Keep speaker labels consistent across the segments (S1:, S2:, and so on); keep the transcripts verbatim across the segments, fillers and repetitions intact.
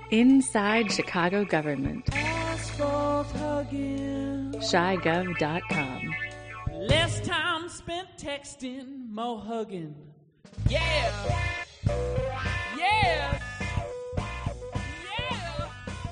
S1: Inside Chicago Government.
S2: Asphalt hugging.
S1: Chi Gov dot com.
S2: Less time spent texting, more hugging. Yeah! Yes! Yeah!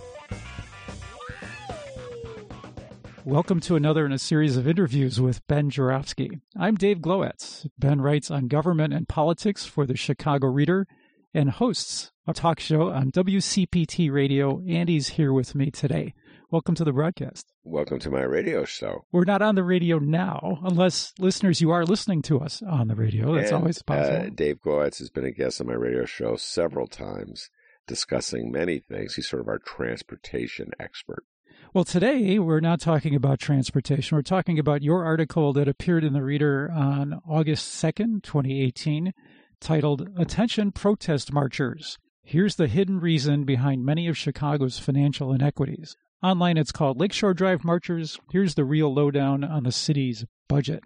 S3: Welcome to another in a series of interviews with Ben Joravsky. I'm Dave Glowacz. Ben writes on government and politics for the Chicago Reader and hosts a talk show on W C P T Radio, and he's here with me today. Welcome to the broadcast.
S4: Welcome to my radio show.
S3: We're not on the radio now, unless, listeners, you are listening to us on the radio. That's
S4: and,
S3: always possible.
S4: Uh, Dave Glowacz has been a guest on my radio show several times, discussing many things. He's sort of our transportation expert.
S3: Well, today we're not talking about transportation. We're talking about your article that appeared in the Reader on August second, twenty eighteen, titled, Attention Protest Marchers. Here's the hidden reason behind many of Chicago's financial inequities. Online, it's called Lakeshore Drive Marchers. Here's the real lowdown on the city's budget.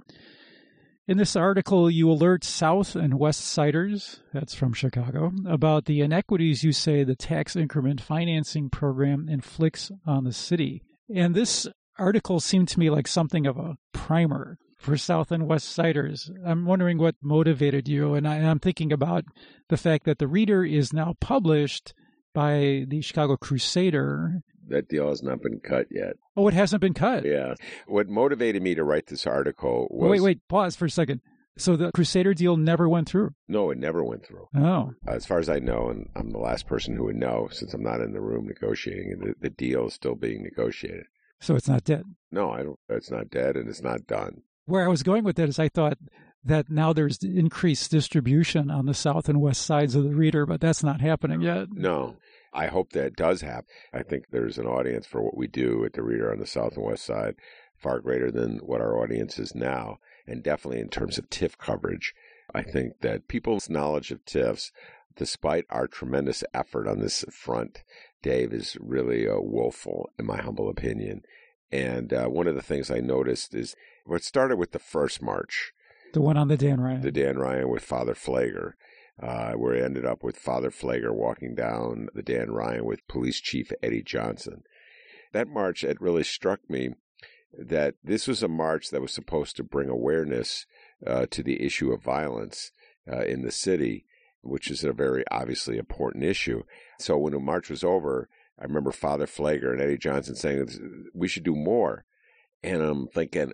S3: In this article, you alert South and West Siders, that's from Chicago, about the inequities you say the tax increment financing program inflicts on the city. And this article seemed to me like something of a primer for South and West Siders. I'm wondering what motivated you, and, I, and I'm thinking about the fact that the Reader is now published by the Chicago Crusader.
S4: That deal has not been cut yet.
S3: Oh, it hasn't been cut?
S4: Yeah. What motivated me to write this article was...
S3: Wait, wait, pause for a second. So the Crusader deal never went through?
S4: No, it never went through.
S3: Oh.
S4: As far as I know, and I'm the last person who would know since I'm not in the room negotiating, the, the deal is still being negotiated.
S3: So it's not dead?
S4: No, I don't. It's not dead, and it's not done.
S3: Where I was going with that is I thought that now there's increased distribution on the south and west sides of the Reader, but that's not happening yet.
S4: No. I hope that does happen. I think there's an audience for what we do at the Reader on the south and west side far greater than what our audience is now. And definitely in terms of TIF coverage, I think that people's knowledge of TIFs, despite our tremendous effort on this front, Dave, is really uh, woeful, in my humble opinion. And uh, one of the things I noticed is what started with the first march.
S3: The one on the Dan Ryan.
S4: The Dan Ryan with Father Pfleger. Uh, where it ended up with Father Pfleger walking down the Dan Ryan with Police Chief Eddie Johnson. That march, it really struck me that this was a march that was supposed to bring awareness uh, to the issue of violence uh, in the city, which is a very obviously important issue. So when the march was over, I remember Father Pfleger and Eddie Johnson saying, we should do more. And I'm thinking,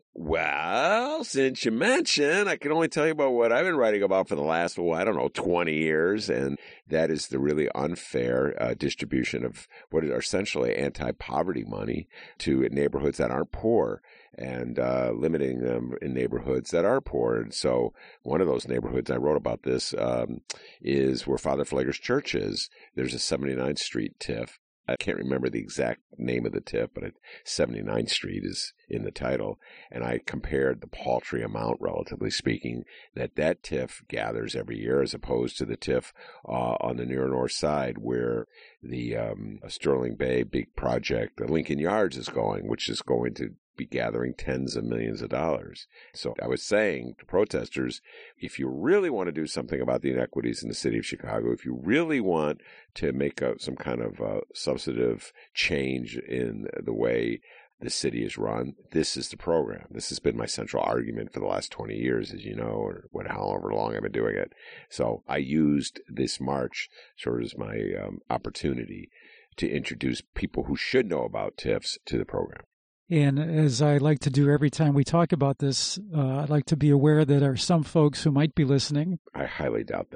S4: well, since you mentioned, I can only tell you about what I've been writing about for the last, well, I don't know, twenty years. And that is the really unfair uh, distribution of what are essentially anti-poverty money to neighborhoods that aren't poor and uh, limiting them in neighborhoods that are poor. And so one of those neighborhoods, I wrote about this, um, is where Father Pfleger's church is. There's a seventy-ninth Street TIF. I can't remember the exact name of the TIF, but seventy-ninth Street is in the title. And I compared the paltry amount, relatively speaking, that that TIF gathers every year as opposed to the TIF uh, on the near north side where the um, Sterling Bay big project, the Lincoln Yards, is going, which is going to be gathering tens of millions of dollars. So I was saying to protesters, if you really want to do something about the inequities in the city of Chicago, if you really want to make a, some kind of uh, substantive change in the way the city is run, this is the program. This has been my central argument for the last twenty years, as you know, or what, however long I've been doing it. So I used this march sort of as my um, opportunity to introduce people who should know about TIFs to the program.
S3: And as I like to do every time we talk about this, uh, I'd like to be aware that there are some folks who might be listening.
S4: I highly doubt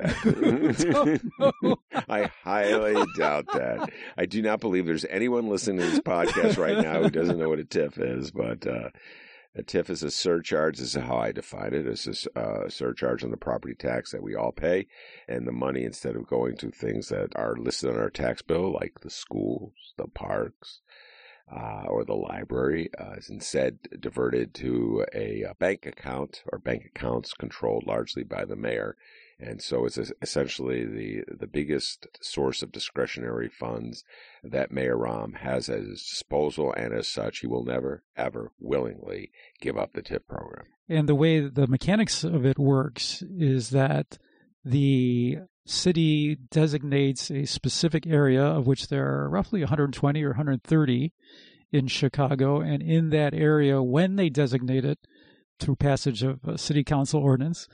S4: that. I highly doubt that. I do not believe there's anyone listening to this podcast right now who doesn't know what a TIF is, but uh, a TIF is a surcharge. This is how I define it. It's a uh, surcharge on the property tax that we all pay, and the money, instead of going to things that are listed on our tax bill, like the schools, the parks, Uh, or the library, uh, is instead diverted to a, a bank account or bank accounts controlled largely by the mayor. And so it's essentially the, the biggest source of discretionary funds that Mayor Rahm has at his disposal, and as such, he will never, ever willingly give up the TIF program.
S3: And the way the mechanics of it works is that the city designates a specific area, of which there are roughly one hundred twenty or one hundred thirty in Chicago, and in that area, when they designate it through passage of a city council ordinance,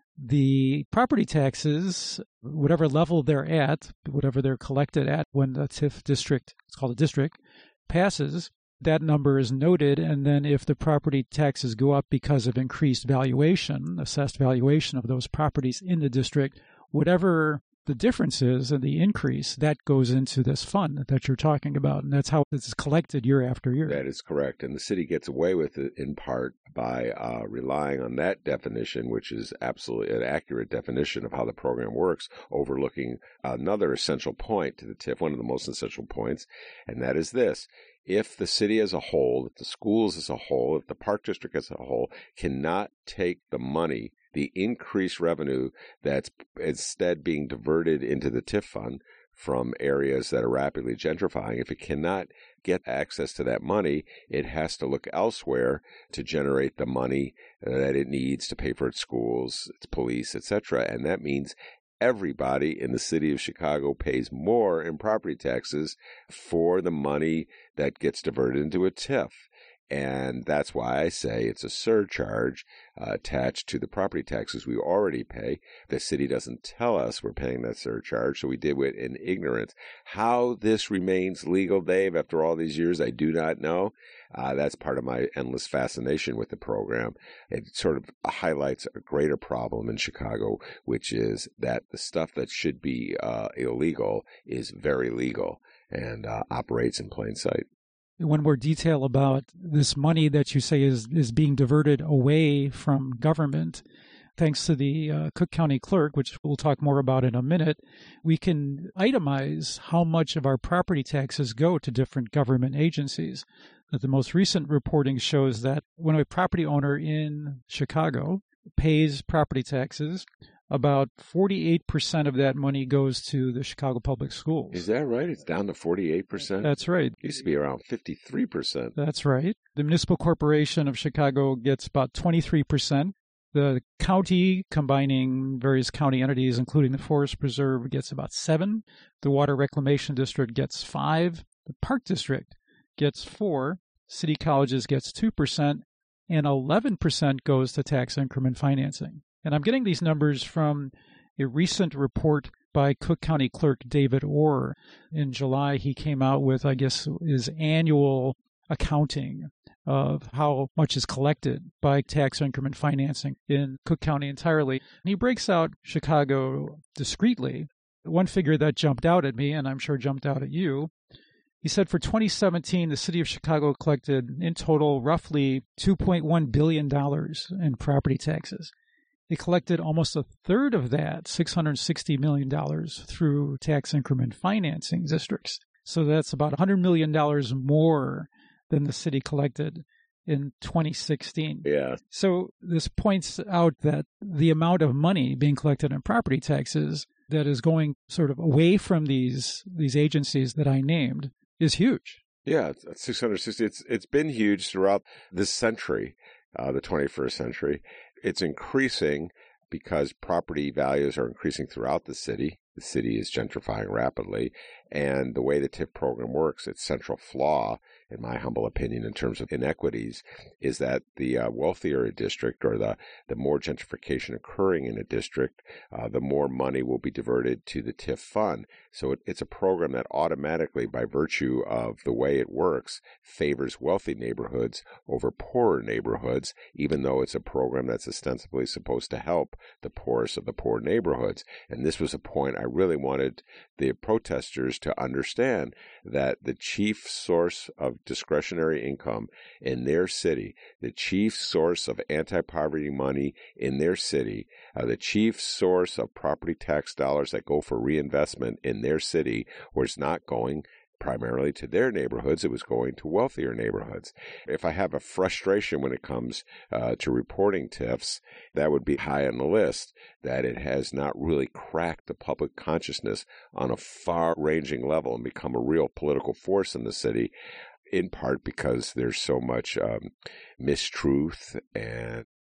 S3: the property taxes, whatever level they're at, whatever they're collected at when the T I F district, it's called a district, passes, that number is noted, and then if the property taxes go up because of increased valuation, assessed valuation of those properties in the district, whatever the difference is and the increase, that goes into this fund that you're talking about. And that's how it's collected year after year.
S4: That is correct. And the city gets away with it in part by uh, relying on that definition, which is absolutely an accurate definition of how the program works, overlooking another essential point to the T I F, one of the most essential points, and that is this. If the city as a whole, if the schools as a whole, if the park district as a whole cannot take the money, the increased revenue that's instead being diverted into the T I F fund from areas that are rapidly gentrifying, if it cannot get access to that money, it has to look elsewhere to generate the money that it needs to pay for its schools, its police, et cetera. And that means everybody in the city of Chicago pays more in property taxes for the money that gets diverted into a T I F. And that's why I say it's a surcharge uh, attached to the property taxes we already pay. The city doesn't tell us we're paying that surcharge, so we did it in ignorance. How this remains legal, Dave, after all these years, I do not know. Uh, that's part of my endless fascination with the program. It sort of highlights a greater problem in Chicago, which is that the stuff that should be uh, illegal is very legal and uh, operates in plain sight.
S3: One more detail about this money that you say is, is being diverted away from government. Thanks to the uh, Cook County clerk, which we'll talk more about in a minute, we can itemize how much of our property taxes go to different government agencies. But the most recent reporting shows that when a property owner in Chicago pays property taxes, about forty-eight percent of that money goes to the Chicago Public Schools.
S4: Is that right? It's down to forty-eight percent?
S3: That's right.
S4: It used to be around fifty-three percent.
S3: That's right. The Municipal Corporation of Chicago gets about twenty-three percent. The county, combining various county entities, including the Forest Preserve, gets about seven. The Water Reclamation District gets five. The Park District gets four. City Colleges gets two percent. And eleven percent goes to tax increment financing. And I'm getting these numbers from a recent report by Cook County Clerk David Orr. In July, he came out with, I guess, his annual accounting of how much is collected by tax increment financing in Cook County entirely. And he breaks out Chicago discretely. One figure that jumped out at me, and I'm sure jumped out at you, he said for twenty seventeen, the city of Chicago collected in total roughly two point one billion dollars in property taxes. It collected almost a third of that, six hundred sixty million dollars, through tax increment financing districts. So that's about one hundred million dollars more than the city collected in twenty sixteen.
S4: Yeah.
S3: So this points out that the amount of money being collected in property taxes that is going sort of away from these these agencies that I named is huge.
S4: Yeah, it's six hundred sixty. It's it's been huge throughout this century, uh, the twenty-first century. It's increasing because property values are increasing throughout the city. The city is gentrifying rapidly. And the way the T I F program works, its central flaw, in my humble opinion, in terms of inequities, is that the uh, wealthier a district, or the, the more gentrification occurring in a district, uh, the more money will be diverted to the T I F fund. So it, it's a program that automatically, by virtue of the way it works, favors wealthy neighborhoods over poorer neighborhoods, even though it's a program that's ostensibly supposed to help the poorest of the poor neighborhoods. And this was a point I really wanted the protesters to understand, that the chief source of discretionary income in their city, the chief source of anti-poverty money in their city, uh, the chief source of property tax dollars that go for reinvestment in their city was not going primarily to their neighborhoods. It was going to wealthier neighborhoods. If I have a frustration when it comes uh, to reporting T I Fs, that would be high on the list, that it has not really cracked the public consciousness on a far-ranging level and become a real political force in the city, in part because there's so much um, mistruth and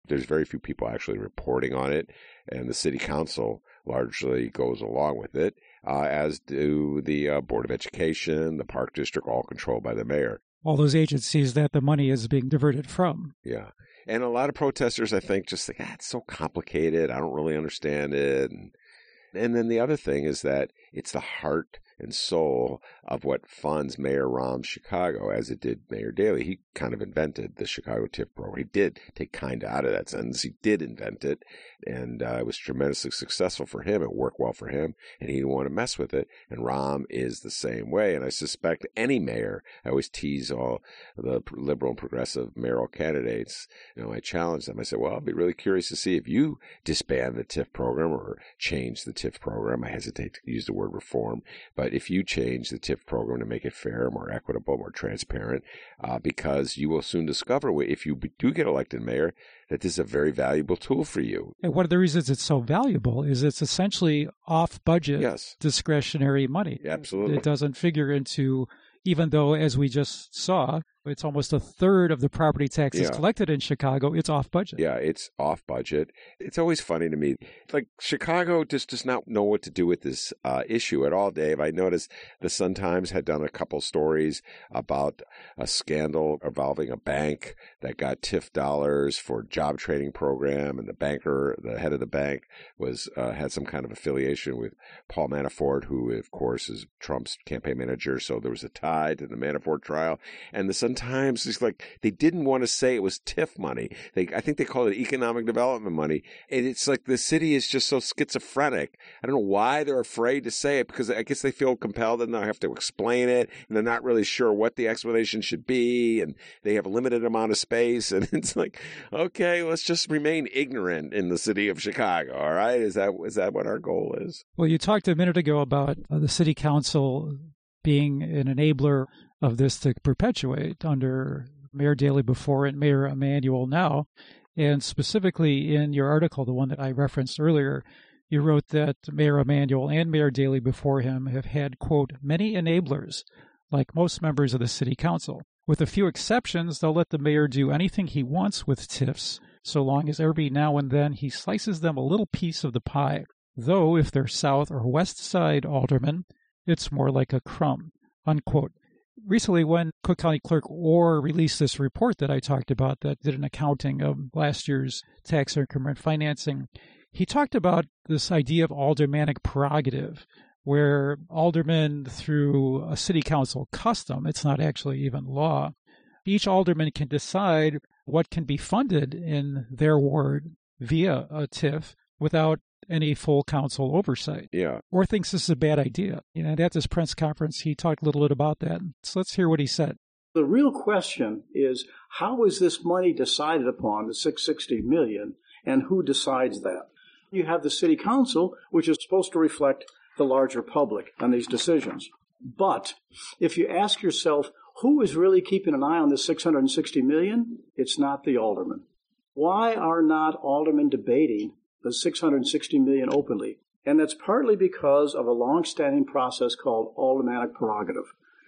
S4: There's very few people actually reporting on it, and the city council largely goes along with it, uh, as do the uh, Board of Education, the Park District, all controlled by the mayor.
S3: All those agencies that the money is being diverted from.
S4: Yeah. And a lot of protesters, I think, just think, ah, it's so complicated. I don't really understand it. And, and then the other thing is that it's the heart and soul of what funds Mayor Rahm's Chicago, as it did Mayor Daley. He kind of invented the Chicago TIF program. He did take kind of out of that sentence. He did invent it, and uh, it was tremendously successful for him. It worked well for him, and he didn't want to mess with it. And Rahm is the same way. And I suspect any mayor, I always tease all the liberal and progressive mayoral candidates, you know, I challenge them. I say, well, I'll be really curious to see if you disband the TIF program or change the TIF program. I hesitate to use the word reform, but if you change the TIF program to make it fair, more equitable, more transparent, uh, because you will soon discover, if you do get elected mayor, that this is a very valuable tool for you.
S3: And one of the reasons it's so valuable is it's essentially off-budget
S4: yes.
S3: discretionary money.
S4: Absolutely.
S3: It doesn't figure into, even though, as we just saw, it's almost a third of the property taxes
S4: yeah.
S3: collected in Chicago. It's off budget.
S4: Yeah, it's off budget. It's always funny to me. Like, Chicago just does not know what to do with this uh, issue at all, Dave. I noticed the Sun-Times had done a couple stories about a scandal involving a bank that got TIF dollars for job training program, and the banker, the head of the bank, was uh, had some kind of affiliation with Paul Manafort, who, of course, is Trump's campaign manager. So there was a tie to the Manafort trial. And the Sun-Times is like, they didn't want to say it was TIF money. They, I think they call it economic development money. And it's like the city is just so schizophrenic. I don't know why they're afraid to say it, because I guess they feel compelled and they have to explain it, and they're not really sure what the explanation should be, and they have a limited amount of space. And it's like, okay, let's just remain ignorant in the city of Chicago. All right. Is that, is that what our goal is?
S3: Well, you talked a minute ago about uh, the city council being an enabler of this to perpetuate under Mayor Daley before and Mayor Emanuel now. And specifically in your article, the one that I referenced earlier, you wrote that Mayor Emanuel and Mayor Daley before him have had, quote, many enablers, like most members of the city council. With a few exceptions, they'll let the mayor do anything he wants with TIFs, so long as every now and then he slices them a little piece of the pie. Though if they're South or West Side aldermen, it's more like a crumb, unquote. Recently, when Cook County Clerk Orr released this report that I talked about that did an accounting of last year's tax increment financing, he talked about this idea of aldermanic prerogative, where aldermen, through a city council custom, it's not actually even law, each alderman can decide what can be funded in their ward via a TIF without any full council oversight.
S4: Yeah.
S3: Or thinks this is a bad idea. You know, and at this press conference, he talked a little bit about that. So let's hear what he said.
S5: The real question is, how is this money decided upon, the six hundred sixty million dollars, and who decides that? You have the city council, which is supposed to reflect the larger public on these decisions. But if you ask yourself, who is really keeping an eye on this six hundred sixty million dollars? It's not the aldermen. Why are not aldermen debating the six hundred sixty million dollars openly? And that's partly because of a long-standing process called aldermanic prerogative.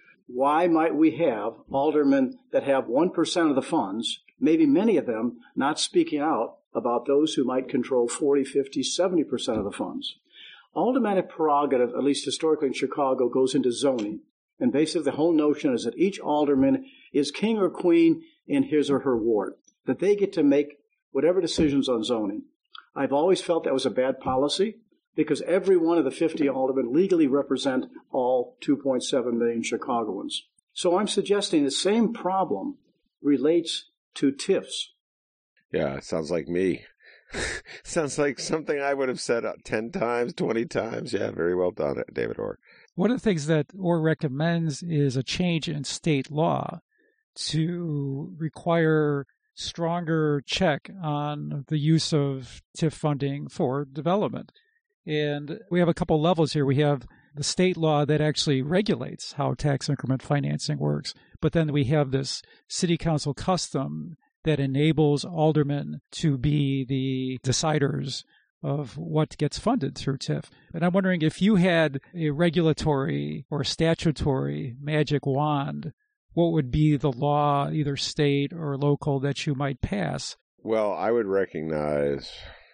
S5: Why might we have aldermen that have one percent of the funds, maybe many of them, not speaking out about those who might control forty, fifty, seventy percent of the funds? Aldermanic prerogative, at least historically in Chicago, goes into zoning. And basically the whole notion is that each alderman is king or queen in his or her ward, that they get to make whatever decisions on zoning. I've always felt that was a bad policy because every one of the fifty aldermen legally represent all two point seven million Chicagoans. So I'm suggesting the same problem relates to TIFs.
S4: Yeah, it sounds like me. Sounds like something I would have said ten times, twenty times. Yeah, very well done, David Orr.
S3: One of the things that Orr recommends is a change in state law to require stronger check on the use of TIF funding for development. And we have a couple levels here. We have the state law that actually regulates how tax increment financing works, but then we have this city council custom that enables aldermen to be the deciders of what gets funded through TIF. And I'm wondering if you had a regulatory or statutory magic wand, what would be the law, either state or local, that you might pass
S4: Well, I would recognize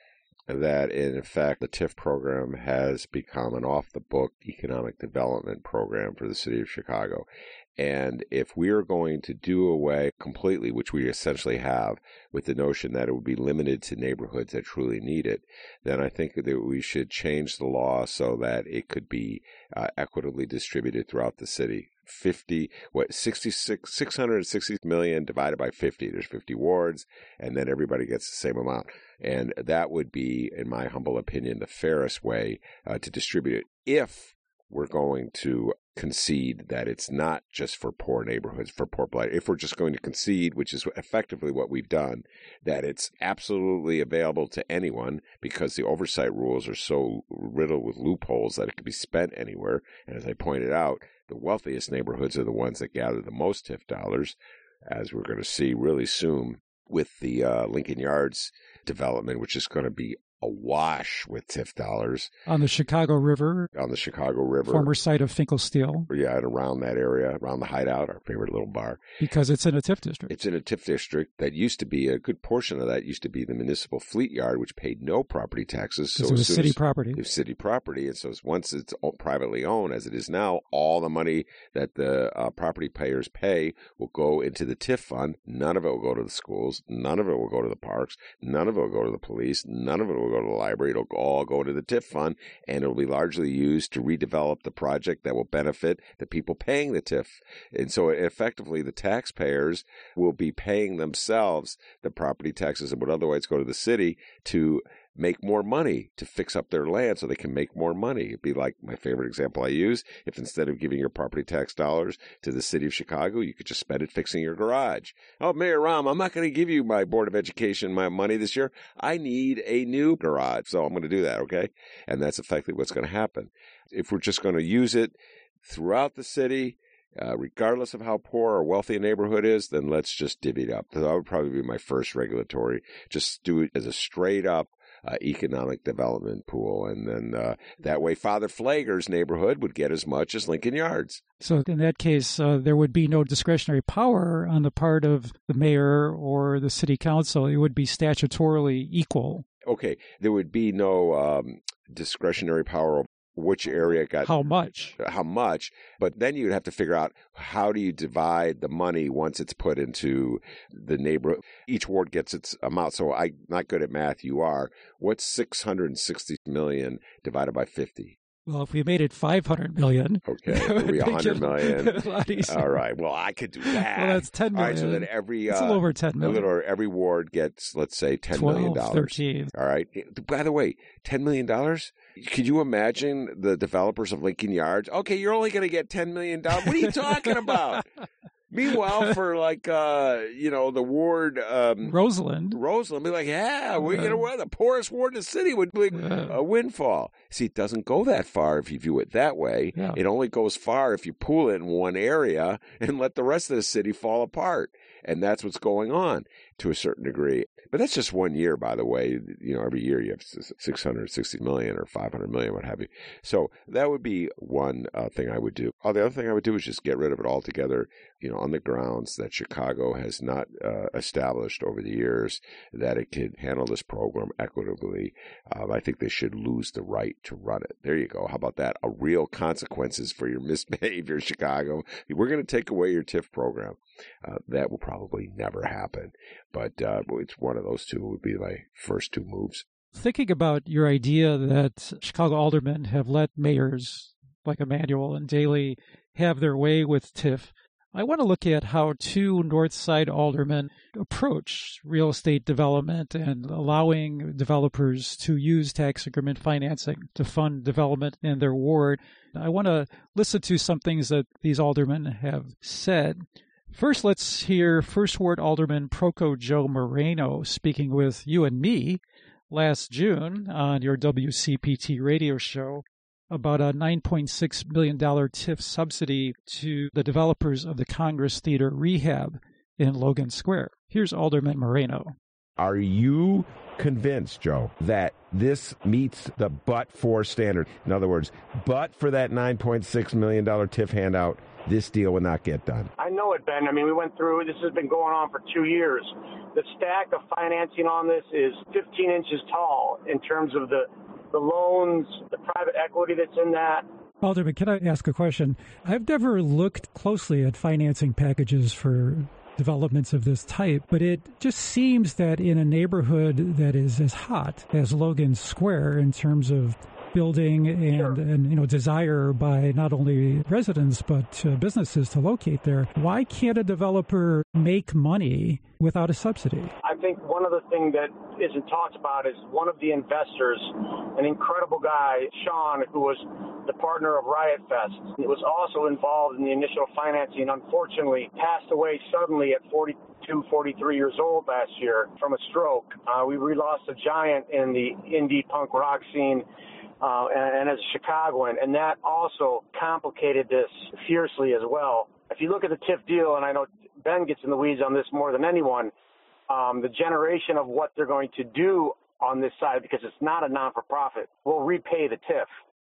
S4: that, in effect, the TIF program has become an off-the-book economic development program for the city of Chicago. And if we are going to do away completely, which we essentially have, with the notion that it would be limited to neighborhoods that truly need it, then I think that we should change the law so that it could be uh, equitably distributed throughout the city. fifty, what, sixty-six, six hundred sixty million divided by fifty. There's fifty wards, and then everybody gets the same amount. And that would be, in my humble opinion, the fairest way uh, to distribute it if we're going to concede that it's not just for poor neighborhoods, for poor blight. If we're just going to concede, which is effectively what we've done, that it's absolutely available to anyone because the oversight rules are so riddled with loopholes that it can be spent anywhere. And as I pointed out, the wealthiest neighborhoods are the ones that gather the most TIF dollars, as we're going to see really soon with the uh, Lincoln Yards development, which is going to be awash with TIF dollars.
S3: On the Chicago River.
S4: On the Chicago River.
S3: Former site of Finkel Steel.
S4: Yeah, and around that area, around the Hideout, our favorite little bar.
S3: Because it's in a TIF district.
S4: It's in a TIF district that used to be, a good portion of that used to be the municipal fleet yard, which paid no property taxes. So
S3: it was city property.
S4: It was city property. And so once it's privately owned, as it is now, all the money that the uh, property payers pay will go into the TIF fund. None of it will go to the schools. None of it will go to the parks. None of it will go to the police. None of it will go to the library. It'll all go to the TIF fund, and it'll be largely used to redevelop the project that will benefit the people paying the TIF. And so effectively, the taxpayers will be paying themselves the property taxes that would otherwise go to the city to make more money, to fix up their land so they can make more money. It'd be like my favorite example I use. If instead of giving your property tax dollars to the city of Chicago, you could just spend it fixing your garage. Oh, Mayor Rahm, I'm not going to give you my Board of Education my money this year. I need a new garage, so I'm going to do that, okay? And that's effectively what's going to happen. If we're just going to use it throughout the city, Uh, regardless of how poor or wealthy a neighborhood is, then let's just divvy it up. So that would probably be my first regulatory. Just do it as a straight up uh, economic development pool. And then uh, that way Father Pfleger's neighborhood would get as much as Lincoln Yards.
S3: So in that case, uh, there would be no discretionary power on the part of the mayor or the city council. It would be statutorily equal.
S4: Okay. There would be no um, discretionary power which area got
S3: how much
S4: how much but then you'd have to figure out how do you divide the money once it's put into the neighborhood. Each ward gets its amount. So I'm not good at math. You are. What's six hundred sixty million divided by fifty?
S3: Well, if we made it five hundred million.
S4: Okay, it would be one hundred million.
S3: A lot easier.
S4: All right. Well, I could do that.
S3: Well, that's ten million.
S4: All right, so that every,
S3: it's
S4: uh,
S3: a little over ten million.
S4: A little, every ward gets, let's say, ten
S3: twelve,
S4: million dollars.
S3: thirteen.
S4: All right. By the way, ten million dollars? Could you imagine the developers of Lincoln Yards? Okay, you're only going to get ten million dollars. What are you talking about? Meanwhile, for like, uh, you know, the ward... Um,
S3: Roseland.
S4: Roseland, be like, yeah, we're going to wear the poorest ward in the city would be
S3: Yeah.
S4: a windfall. See, it doesn't go that far if you view it that way.
S3: Yeah.
S4: It only goes far if you pool it in one area and let the rest of the city fall apart. And that's what's going on to a certain degree. But that's just one year, by the way. You know, every year you have six hundred sixty million or five hundred million, what have you. So that would be one uh, thing I would do. Oh, the other thing I would do is just get rid of it altogether, you know, on the grounds that Chicago has not uh, established over the years that it can handle this program equitably. Um, I think they should lose the right to run it. There you go. How about that? A real consequences for your misbehavior, Chicago. We're going to take away your TIF program. Uh, that will probably never happen. But uh, it's one of those two would be my first two moves.
S3: Thinking about your idea that Chicago aldermen have let mayors like Emanuel and Daley have their way with TIF, I want to look at how two North Side aldermen approach real estate development and allowing developers to use tax increment financing to fund development in their ward. I want to listen to some things that these aldermen have said. First, let's hear First Ward Alderman Proco Joe Moreno speaking with you and me last June on your W C P T radio show about a nine point six million dollars TIF subsidy to the developers of the Congress Theater rehab in Logan Square. Here's Alderman Moreno.
S6: Are you convinced, Joe, that this meets the but-for standard? In other words, but for that nine point six million dollars TIF handout, this deal would not get done.
S7: I know it, Ben. I mean, we went through, this has been going on for two years. the stack of financing on this is fifteen inches tall in terms of the, the loans, the private equity that's in that.
S3: Alderman, can I ask a question? I've never looked closely at financing packages for developments of this type, but it just seems that in a neighborhood that is as hot as Logan Square in terms of building and,
S7: sure.
S3: and you know desire by not only residents but uh, businesses to locate there, why can't a developer make money without a subsidy?
S7: I think one of the things that isn't talked about is one of the investors, an incredible guy, Sean, who was the partner of Riot Fest. He was also involved in the initial financing. Unfortunately, passed away suddenly at forty-two, forty-three years old last year from a stroke. Uh, we, we lost a giant in the indie punk rock scene. Uh, and, and as a Chicagoan, and that also complicated this fiercely as well. If you look at the TIF deal, and I know Ben gets in the weeds on this more than anyone, um, the generation of what they're going to do on this side, because it's not a non-for-profit, will repay the TIF.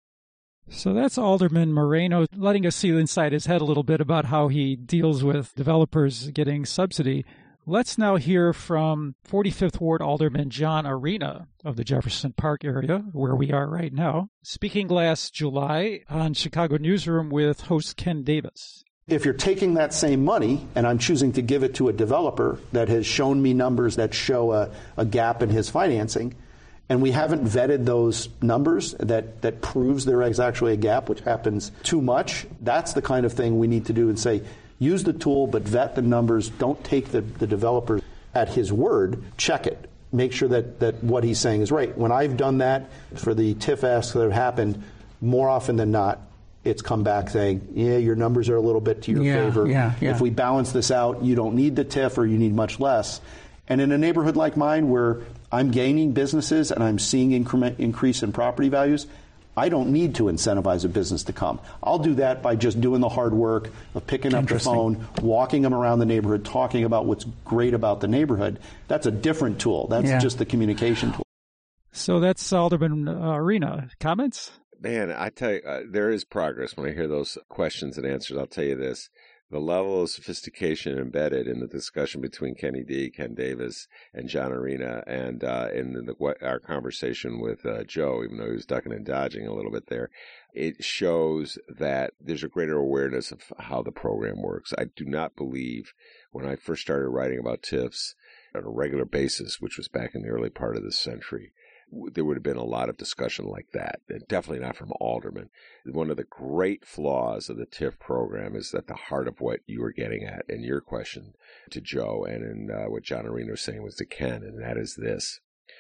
S3: So that's Alderman Moreno letting us see inside his head a little bit about how he deals with developers getting subsidy. Let's now hear from forty-fifth Ward Alderman John Arena of the Jefferson Park area, where we are right now, speaking last July on Chicago Newsroom with host Ken Davis.
S8: If you're taking that same money and I'm choosing to give it to a developer that has shown me numbers that show a, a gap in his financing, and we haven't vetted those numbers that, that proves there is actually a gap, which happens too much, that's the kind of thing we need to do and say, use the tool, but vet the numbers. Don't take the, the developer at his word. Check it. Make sure that, that what he's saying is right. When I've done that for the TIF asks that have happened, more often than not, it's come back saying, yeah, your numbers are a little bit to your
S9: yeah,
S8: favor.
S9: Yeah, yeah.
S8: If we balance this out, you don't need the TIF or you need much less. And in a neighborhood like mine where I'm gaining businesses and I'm seeing increment increase in property values, I don't need to incentivize a business to come. I'll do that by just doing the hard work of picking up the phone, walking them around the neighborhood, talking about what's great about the neighborhood. That's a different tool. That's
S9: yeah.
S8: just the communication tool.
S3: So that's Alderman uh, Arena. Comments?
S4: Man, I tell you, uh, there is progress. When I hear those questions and answers, I'll tell you this. The level of sophistication embedded in the discussion between Kenny D, Ken Davis, and John Arena, and uh, in the, what, our conversation with uh, Joe, even though he was ducking and dodging a little bit there, it shows that there's a greater awareness of how the program works. I do not believe when I first started writing about TIFs on a regular basis, which was back in the early part of this century, there would have been a lot of discussion like that, and definitely not from aldermen. One of the great flaws of the TIF program is at the heart of what you were getting at in your question to Joe and in uh, what John Arena was saying was to Ken, and that is this.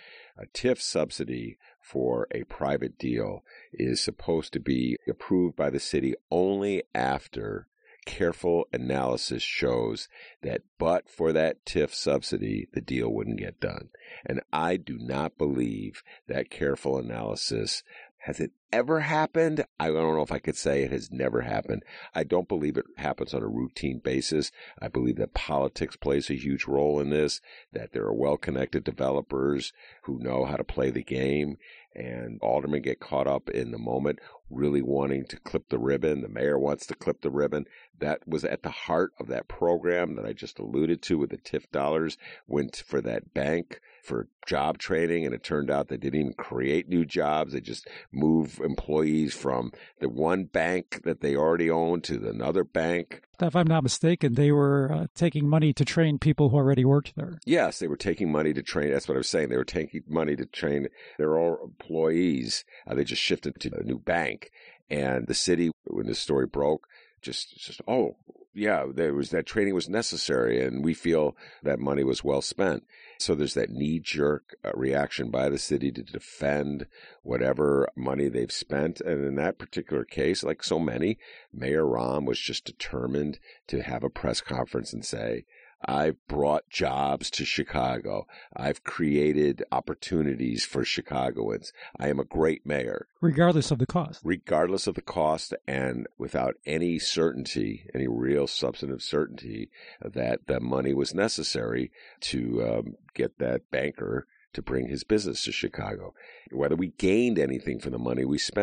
S4: A TIF subsidy for a private deal is supposed to be approved by the city only after careful analysis shows that but for that TIF subsidy, the deal wouldn't get done. And I do not believe that careful analysis. Has it ever happened? I don't know if I could say it has never happened. I don't believe it happens on a routine basis. I believe that politics plays a huge role in this, that there are well-connected developers who know how to play the game, and aldermen get caught up in the moment really wanting to clip the ribbon. The mayor wants to clip the ribbon. That was at the heart of that program that I just alluded to with the TIF dollars went for that bank for job training, and it turned out they didn't even create new jobs. They just move employees from the one bank that they already owned to another bank.
S3: If I'm not mistaken, they were uh, taking money to train people who already worked there.
S4: Yes, they were taking money to train. That's what I was saying. They were taking money to train their own employees. Uh, they just shifted to a new bank. And the city, when this story broke, just, just oh, yeah, there was that training was necessary, and we feel that money was well spent. So there's that knee-jerk uh, reaction by the city to defend whatever money they've spent. And in that particular case, like so many, Mayor Rahm was just determined to have a press conference and say, I've brought jobs to Chicago. I've created opportunities for Chicagoans. I am a great mayor.
S3: Regardless of the cost.
S4: Regardless of the cost, and without any certainty, any real substantive certainty that the money was necessary to um, get that banker to bring his business to Chicago. Whether we gained anything from the money we spent.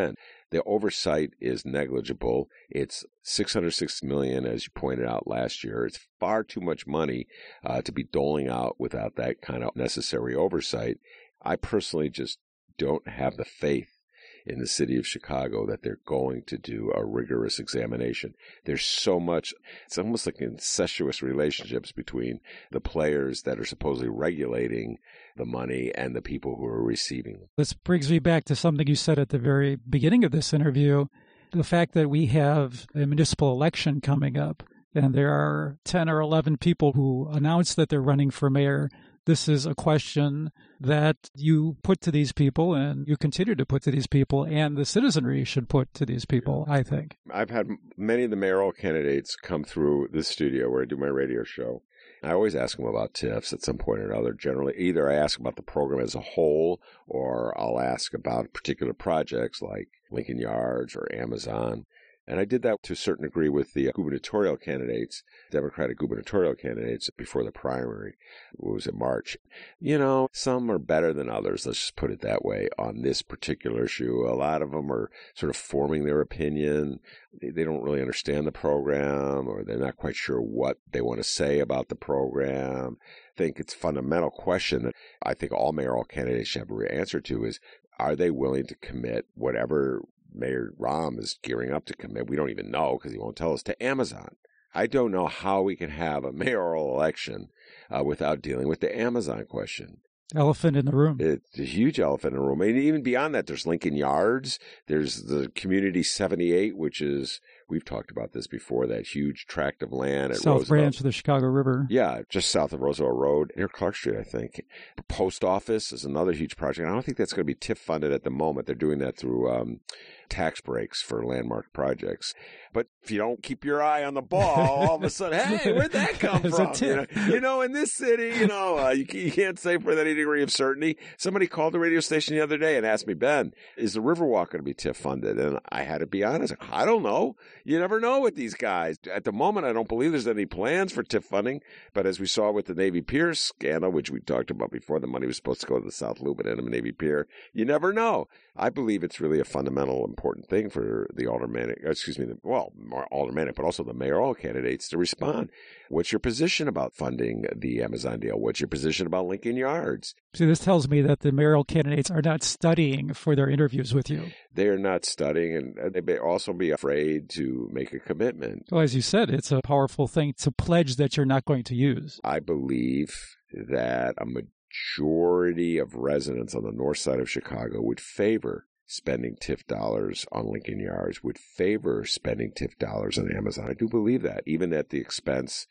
S4: The oversight is negligible. It's six hundred sixty million dollars, as you pointed out last year. It's far too much money uh, to be doling out without that kind of necessary oversight. I personally just don't have the faith in the city of Chicago that they're going to do a rigorous examination. There's so much, it's almost like incestuous relationships between the players that are supposedly regulating the money and the people who are receiving it.
S3: This brings me back to something you said at the very beginning of this interview, the fact that we have a municipal election coming up, and there are ten or eleven people who announce that they're running for mayor. This is a question that you put to these people and you continue to put to these people, and the citizenry should put to these people, I think.
S4: I've had many of the mayoral candidates come through this studio where I do my radio show. I always ask them about TIFs at some point or another. Generally, either I ask about the program as a whole, or I'll ask about particular projects like Lincoln Yards or Amazon. And I did that to a certain degree with the gubernatorial candidates, Democratic gubernatorial candidates before the primary. It was in March. You know, some are better than others, let's just put it that way, on this particular issue. A lot of them are sort of forming their opinion. They don't really understand the program, or they're not quite sure what they want to say about the program. I think it's a fundamental question that I think all mayoral candidates should have an answer to is, are they willing to commit whatever Mayor Rahm is gearing up to commit? We don't even know because he won't tell us, to Amazon. I don't know how we can have a mayoral election uh, without dealing with the Amazon question.
S3: Elephant in the room.
S4: It's a huge elephant in the room. And even beyond that, there's Lincoln Yards. There's the Community seventy-eight, which is, we've talked about this before, that huge tract of land at
S3: South
S4: Roosevelt.
S3: Branch of the Chicago River.
S4: Yeah, just south of Roosevelt Road, near Clark Street, I think. The post office is another huge project. I don't think that's going to be TIF funded at the moment. They're doing that through um, tax breaks for landmark projects. But if you don't keep your eye on the ball, all of a sudden, hey, where'd that come from? You know, you know, in this city, you know, uh, you, you can't say for any degree of certainty. Somebody called the radio station the other day and asked me, Ben, is the Riverwalk going to be TIF funded? And I had to be honest. I don't know. You never know with these guys. At the moment, I don't believe there's any plans for TIF funding. But as we saw with the Navy Pier scandal, which we talked about before, the money was supposed to go to the South Loop and end up in Navy Pier. You never know. I believe it's really a fundamental important thing for the aldermanic, excuse me, the, well, more aldermanic, but also the mayoral candidates to respond. What's your position about funding the Amazon deal? What's your position about Lincoln Yards?
S3: See, this tells me that the mayoral candidates are not studying for their interviews with you.
S4: They are not studying, and they may also be afraid to make a commitment.
S3: Well, as you said, it's a powerful thing to pledge that you're not going to use.
S4: I believe that a majority of residents on the north side of Chicago would favor spending TIF dollars on Lincoln Yards, would favor spending TIF dollars on Amazon. I do believe that, even at the expense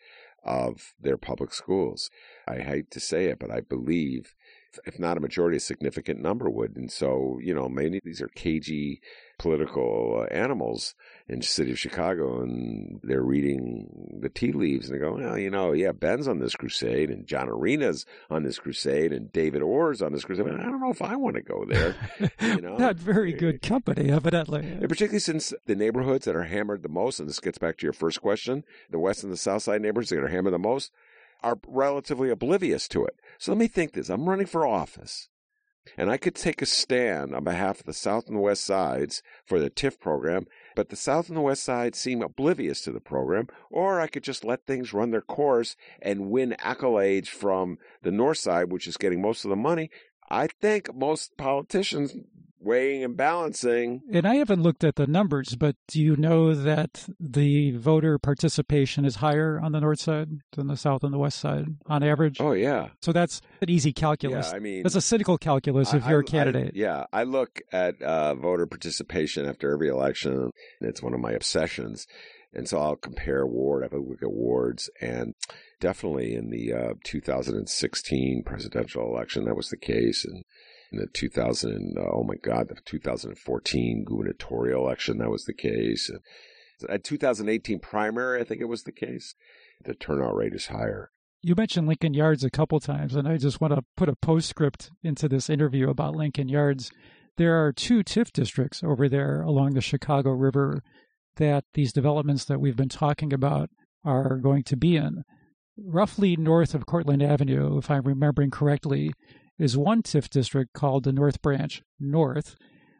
S4: of their public schools. I hate to say it, but I believe, if not a majority, a significant number would. And so, you know, many of these are cagey political uh, animals in the city of Chicago, and they're reading the tea leaves, and they go, well, you know, yeah, Ben's on this crusade, and John Arena's on this crusade, and David Orr's on this crusade. I don't know if I want to go there. You know?
S3: Not very good company, evidently.
S4: And particularly since the neighborhoods that are hammered the most, and this gets back to your first question, the west and the south side neighborhoods that are hammered the most, are relatively oblivious to it. So let me think this. I'm running for office, and I could take a stand on behalf of the south and the west sides for the TIF program, but the south and the west side seem oblivious to the program, or I could just let things run their course and win accolades from the north side, which is getting most of the money. I think most politicians weighing and balancing.
S3: And I haven't looked at the numbers, but do you know that the voter participation is higher on the north side than the south and the west side on average?
S4: Oh, yeah.
S3: So that's an easy calculus.
S4: Yeah, I mean,
S3: that's a cynical calculus if
S4: I,
S3: you're a candidate.
S4: I, yeah, I look at uh, voter participation after every election, and it's one of my obsessions. And so I'll compare ward, I look at wards, and definitely in the uh, two thousand sixteen presidential election, that was the case. And in the two thousand, uh, oh my God, the two thousand fourteen gubernatorial election, that was the case. And at two thousand eighteen primary, I think it was the case. The turnout rate is higher.
S3: You mentioned Lincoln Yards a couple times, and I just want to put a postscript into this interview about Lincoln Yards. There are two TIF districts over there along the Chicago River that these developments that we've been talking about are going to be in. Roughly north of Cortlandt Avenue, if I'm remembering correctly, is one TIF district called the North Branch North,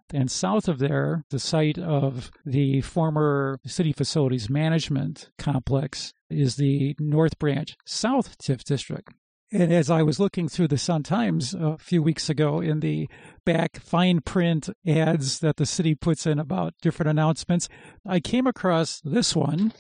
S3: And south of there, the site of the former City Facilities Management Complex is the North Branch South TIF District. And as I was looking through the Sun-Times a few weeks ago in the back fine print ads that the city puts in about different announcements, I came across this one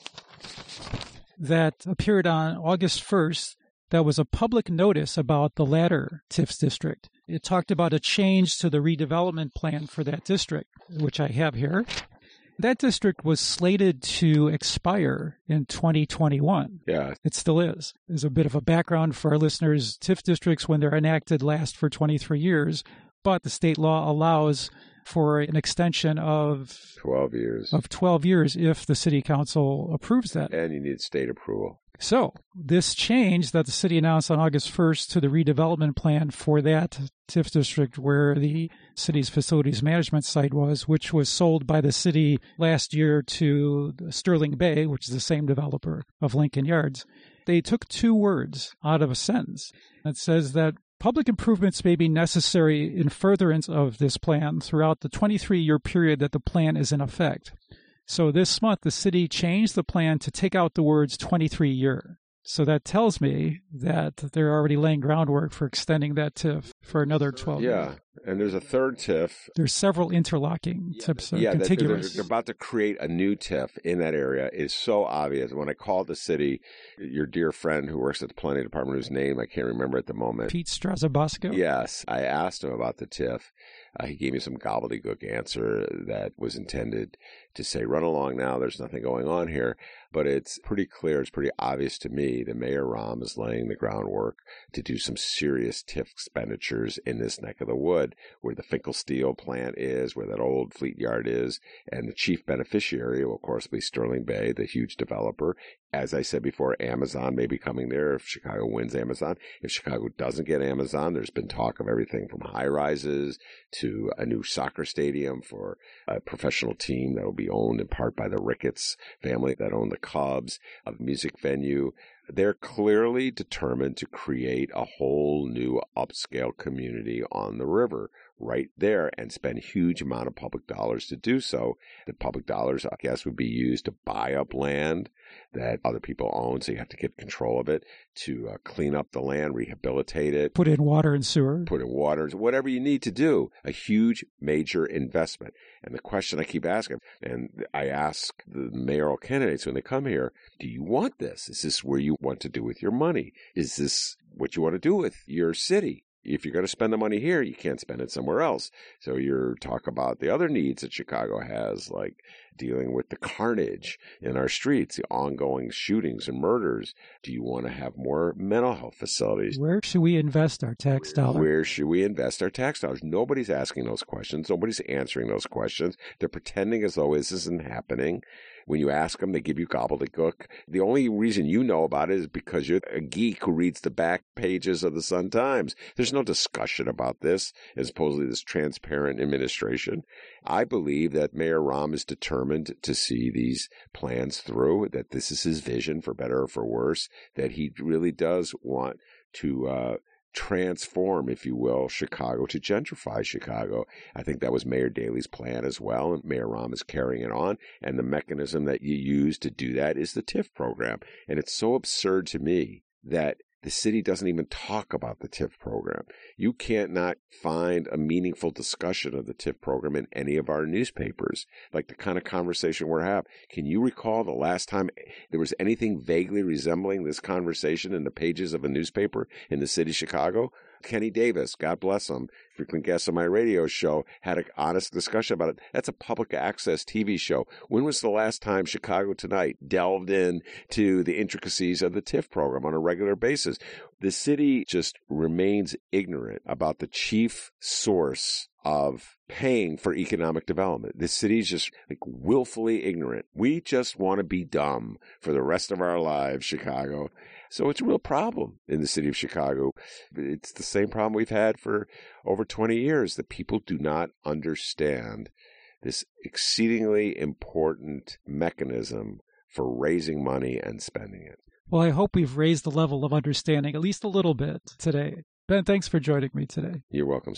S3: that appeared on August first. That was a public notice about the latter TIFs district. It talked about a change to the redevelopment plan for that district, which I have here. That district was slated to expire in twenty twenty-one.
S4: Yeah.
S3: It still is. As a bit of a background for our listeners, TIF districts, when they're enacted, last for twenty-three years, but the state law allows for an extension of
S4: twelve years.
S3: Of twelve years if the city council approves that.
S4: And you need state approval.
S3: So this change that the city announced on August first to the redevelopment plan for that TIF district where the city's facilities management site was, which was sold by the city last year to Sterling Bay, which is the same developer of Lincoln Yards, they took two words out of a sentence. It says that public improvements may be necessary in furtherance of this plan throughout the twenty-three-year period that the plan is in effect. So this month, the city changed the plan to take out the words twenty-three year. So that tells me that they're already laying groundwork for extending that TIF for another twelve
S4: yeah.
S3: years.
S4: And there's a third TIF.
S3: There's several interlocking TIFs,
S4: yeah,
S3: contiguous.
S4: They're, they're about to create a new TIF in that area. It's so obvious. When I called the city, your dear friend who works at the planning department, whose name I can't remember at the moment.
S3: Pete Strazabosco?
S4: Yes. I asked him about the TIF. Uh, he gave me some gobbledygook answer that was intended to say, run along now, there's nothing going on here. But it's pretty clear, it's pretty obvious to me that Mayor Rahm is laying the groundwork to do some serious TIF expenditures in this neck of the wood, where the Finkel plant is, where that old Fleet Yard is, and the chief beneficiary will, of course, be Sterling Bay, the huge developer. As I said before, Amazon may be coming there if Chicago wins Amazon. If Chicago doesn't get Amazon, there's been talk of everything from high-rises to a new soccer stadium for a professional team that will be owned in part by the Ricketts family that own the Cubs, a music venue. They're clearly determined to create a whole new upscale community on the river right there and spend a huge amount of public dollars to do so. The public dollars, I guess, would be used to buy up land that other people own, so you have to get control of it, to uh, clean up the land, rehabilitate it.
S3: Put in water and sewer.
S4: Put in water, whatever you need to do. A huge, major investment. And the question I keep asking, and I ask the mayoral candidates when they come here, do you want this? Is this where you want to do with your money? Is this what you want to do with your city? If you're going to spend the money here, you can't spend it somewhere else. So you're talk about the other needs that Chicago has, like dealing with the carnage in our streets, the ongoing shootings and murders. Do you want to have more mental health facilities?
S3: Where should we invest our tax dollars?
S4: Where should we invest our tax dollars? Nobody's asking those questions. Nobody's answering those questions. They're pretending as though this isn't happening. When you ask them, they give you gobbledygook. The only reason you know about it is because you're a geek who reads the back pages of the Sun-Times. There's no discussion about this, as supposedly this transparent administration. I believe that Mayor Rahm is determined to see these plans through, that this is his vision, for better or for worse, that he really does want to uh, transform, if you will, Chicago, to gentrify Chicago. I think that was Mayor Daley's plan as well, and Mayor Rahm is carrying it on. And the mechanism that you use to do that is the TIF program. And it's so absurd to me that the city doesn't even talk about the TIF program. You can't not find a meaningful discussion of the TIF program in any of our newspapers, like the kind of conversation we're having. Can you recall the last time there was anything vaguely resembling this conversation in the pages of a newspaper in the city of Chicago? Kenny Davis, God bless him, frequent guest on my radio show, had an honest discussion about it. That's a public access T V show. When was the last time Chicago Tonight delved in to the intricacies of the TIF program on a regular basis? The city just remains ignorant about the chief source of paying for economic development. The city's just like willfully ignorant. We just want to be dumb for the rest of our lives, Chicago. So it's a real problem in the city of Chicago. It's the same problem we've had for over twenty years, that people do not understand this exceedingly important mechanism for raising money and spending it.
S3: Well, I hope we've raised the level of understanding at least a little bit today. Ben, thanks for joining me today.
S4: You're welcome, sir.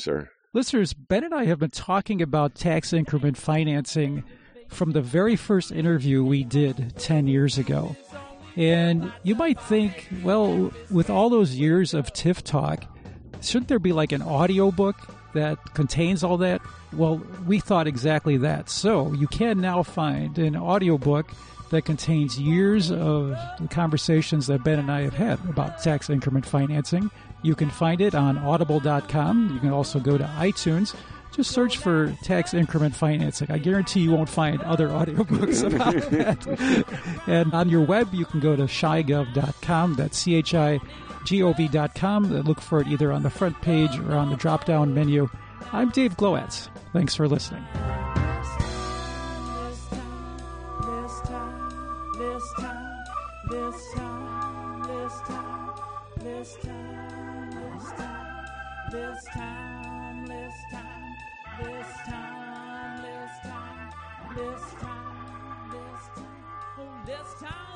S3: Listeners, Ben and I have been talking about tax increment financing from the very first interview we did ten years ago. And you might think, well, with all those years of TIF talk, shouldn't there be like an audio book that contains all that? Well, we thought exactly that. So you can now find an audio book that contains years of conversations that Ben and I have had about tax increment financing. You can find it on audible dot com. You can also go to iTunes. Just search for tax increment financing. I guarantee you won't find other audiobooks about that. And on your web, you can go to chi gov dot com. That's C H I G O V dot com. Look for it either on the front page or on the drop-down menu. I'm Dave Glowacz. Thanks for listening.
S2: This time, this time, this time, this time, this time, this time, oh, this time.